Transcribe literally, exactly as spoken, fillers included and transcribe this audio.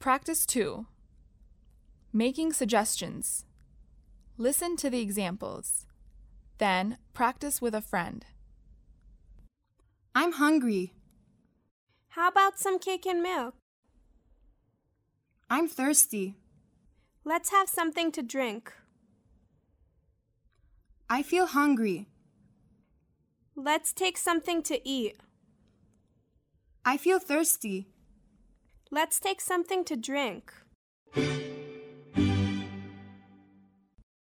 Practice two. Making suggestions. Listen to the examples. Then practice with a friend. I'm hungry. How about some cake and milk? I'm thirsty. Let's have something to drink. I feel hungry. Let's take something to eat. I feel thirsty. Let's take something to drink.